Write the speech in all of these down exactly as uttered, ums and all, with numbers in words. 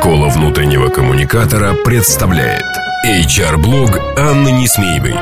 Школа внутреннего коммуникатора представляет эйч ар-блог Анны Несмеевой.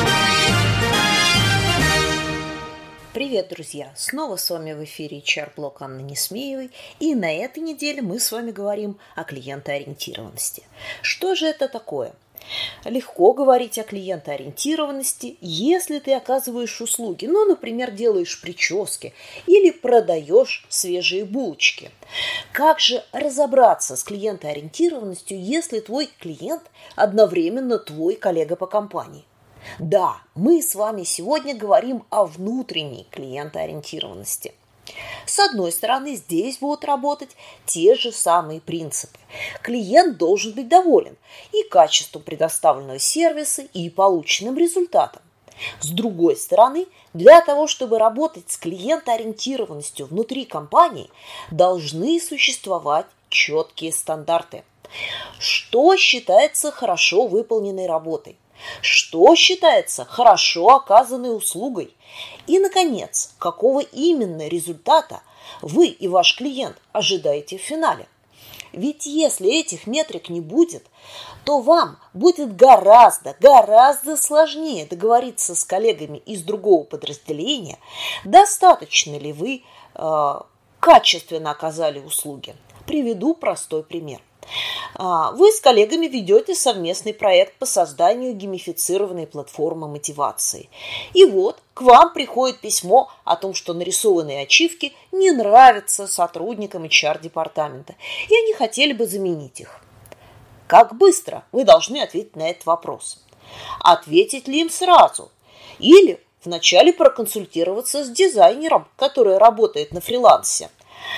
Привет, друзья! Снова с вами в эфире эйч ар-блог Анны Несмеевой. И на этой неделе мы с вами говорим о клиентоориентированности. Что же это такое? Легко говорить о клиентоориентированности, если ты оказываешь услуги, ну, например, делаешь прически или продаешь свежие булочки. Как же разобраться с клиентоориентированностью, если твой клиент одновременно твой коллега по компании? Да, мы с вами сегодня говорим о внутренней клиентоориентированности. С одной стороны, здесь будут работать те же самые принципы. Клиент должен быть доволен и качеством предоставленного сервиса, и полученным результатом. С другой стороны, для того, чтобы работать с клиентоориентированностью внутри компании, должны существовать четкие стандарты. Что считается хорошо выполненной работой? Что считается хорошо оказанной услугой? И, наконец, какого именно результата вы и ваш клиент ожидаете в финале? Ведь если этих метрик не будет, то вам будет гораздо, гораздо сложнее договориться с коллегами из другого подразделения, достаточно ли вы э, качественно оказали услуги. Приведу простой пример. Вы с коллегами ведете совместный проект по созданию геймифицированной платформы мотивации. И вот к вам приходит письмо о том, что нарисованные ачивки не нравятся сотрудникам эйч ар-департамента, и они хотели бы заменить их. Как быстро вы должны ответить на этот вопрос? Ответить ли им сразу? Или вначале проконсультироваться с дизайнером, который работает на фрилансе?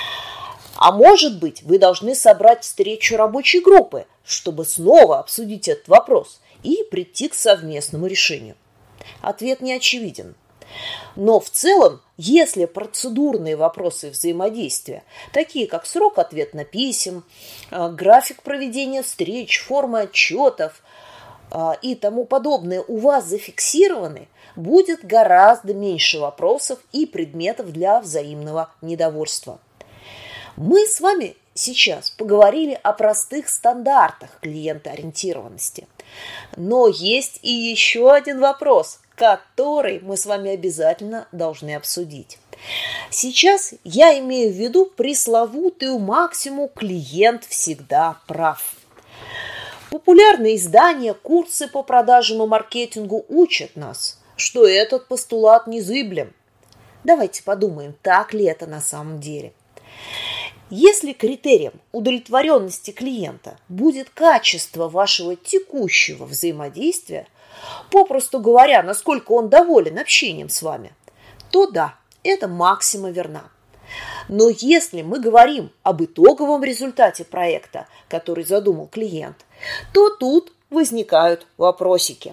А может быть, вы должны собрать встречу рабочей группы, чтобы снова обсудить этот вопрос и прийти к совместному решению? Ответ не очевиден. Но в целом, если процедурные вопросы взаимодействия, такие как срок ответа на писем, график проведения встреч, формы отчетов и тому подобное у вас зафиксированы, будет гораздо меньше вопросов и предметов для взаимного недовольства. Мы с вами сейчас поговорили о простых стандартах клиентоориентированности. Но есть и еще один вопрос, который мы с вами обязательно должны обсудить. Сейчас я имею в виду пресловутую максиму «клиент всегда прав». Популярные издания, курсы по продажам и маркетингу учат нас, что этот постулат незыблем. Давайте подумаем, так ли это на самом деле. Если критерием удовлетворенности клиента будет качество вашего текущего взаимодействия, попросту говоря, насколько он доволен общением с вами, то да, эта максима верна. Но если мы говорим об итоговом результате проекта, который задумал клиент, то тут возникают вопросики.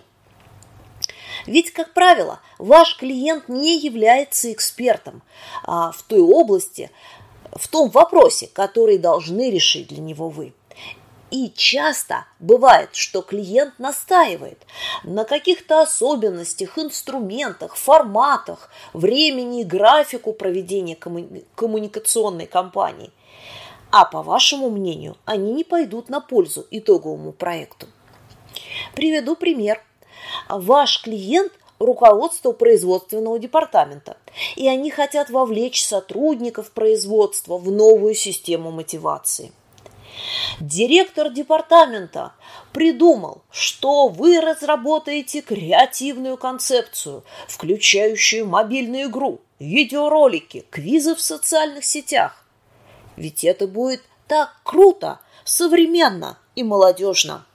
Ведь, как правило, ваш клиент не является экспертом а в той области, в том вопросе, который должны решить для него вы. И часто бывает, что клиент настаивает на каких-то особенностях, инструментах, форматах, времени и графику проведения коммуни- коммуникационной кампании. А по вашему мнению, они не пойдут на пользу итоговому проекту. Приведу пример. Ваш клиент – руководство производственного департамента, и они хотят вовлечь сотрудников производства в новую систему мотивации. Директор департамента придумал, что вы разработаете креативную концепцию, включающую мобильную игру, видеоролики, квизы в социальных сетях. Ведь это будет так круто, современно и молодежно.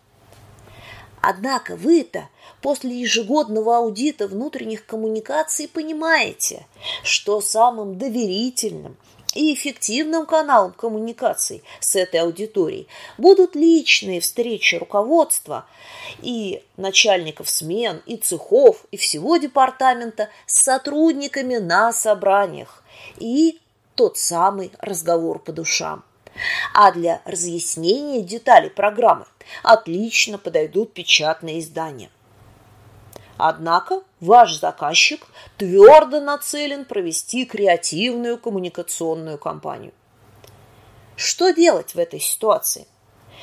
Однако вы-то после ежегодного аудита внутренних коммуникаций понимаете, что самым доверительным и эффективным каналом коммуникаций с этой аудиторией будут личные встречи руководства и начальников смен, и цехов, и всего департамента с сотрудниками на собраниях, и тот самый разговор по душам. А для разъяснения деталей программы отлично подойдут печатные издания. Однако ваш заказчик твердо нацелен провести креативную коммуникационную кампанию. Что делать в этой ситуации?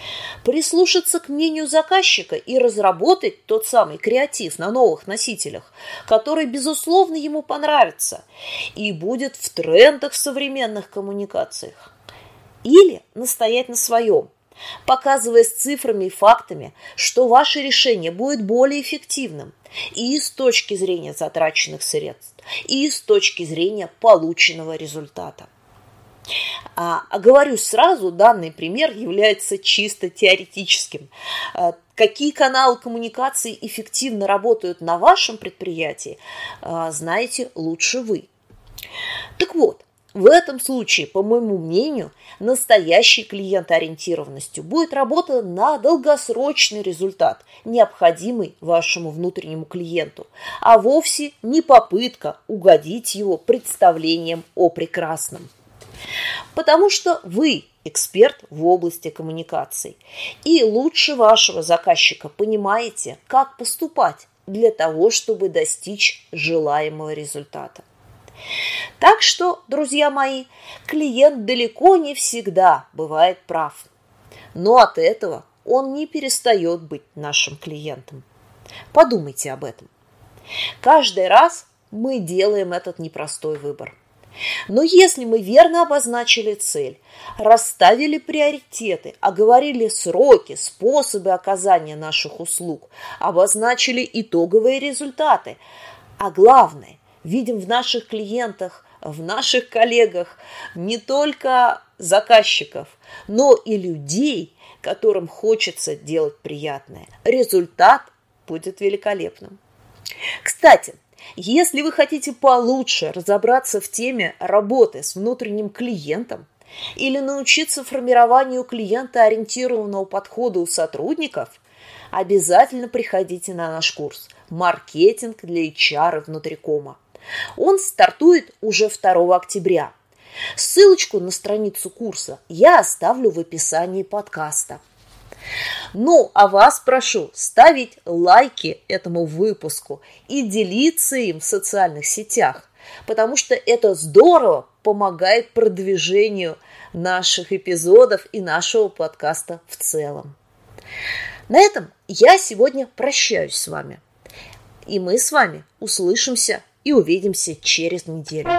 прислушаться к мнению заказчика и разработать тот самый креатив на новых носителях, который, безусловно, ему понравится и будет в трендах в современных коммуникациях. Или настоять на своем, показывая с цифрами и фактами, что ваше решение будет более эффективным и с точки зрения затраченных средств, и с точки зрения полученного результата. А, оговорюсь сразу, данный пример является чисто теоретическим. А, какие каналы коммуникации эффективно работают на вашем предприятии, а, знаете лучше вы. Так вот, в этом случае, по моему мнению, настоящей клиентоориентированностью будет работа на долгосрочный результат, необходимый вашему внутреннему клиенту, а вовсе не попытка угодить его представлениям о прекрасном. Потому что вы эксперт в области коммуникаций и лучше вашего заказчика понимаете, как поступать для того, чтобы достичь желаемого результата. Так что, друзья мои, клиент далеко не всегда бывает прав. Но от этого он не перестает быть нашим клиентом. Подумайте об этом. Каждый раз мы делаем этот непростой выбор. Но если мы верно обозначили цель, расставили приоритеты, оговорили сроки, способы оказания наших услуг, обозначили итоговые результаты, а главное, видим в наших клиентах, в наших коллегах не только заказчиков, но и людей, которым хочется делать приятное, результат будет великолепным. Кстати, если вы хотите получше разобраться в теме работы с внутренним клиентом или научиться формированию клиентоориентированного подхода у сотрудников, обязательно приходите на наш курс «Маркетинг для эйч ар и внутрикома». Он стартует уже второго октября. Ссылочку на страницу курса я оставлю в описании подкаста. Ну, а вас прошу ставить лайки этому выпуску и делиться им в социальных сетях, потому что это здорово помогает продвижению наших эпизодов и нашего подкаста в целом. На этом я сегодня прощаюсь с вами. И мы с вами услышимся и увидимся через неделю.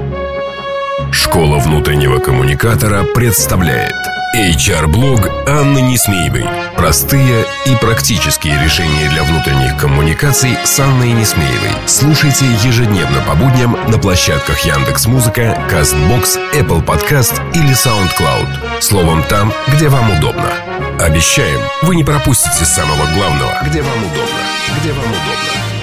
Школа внутреннего коммуникатора представляет эйч ар-блог Анны Несмеевой. Простые и практические решения для внутренних коммуникаций с Анной Несмеевой. Слушайте ежедневно по будням на площадках Яндекс.Музыка, Кастбокс, Apple Podcast или SoundCloud. Словом, там, где вам удобно. Обещаем, вы не пропустите самого главного. Где вам удобно. Где вам удобно.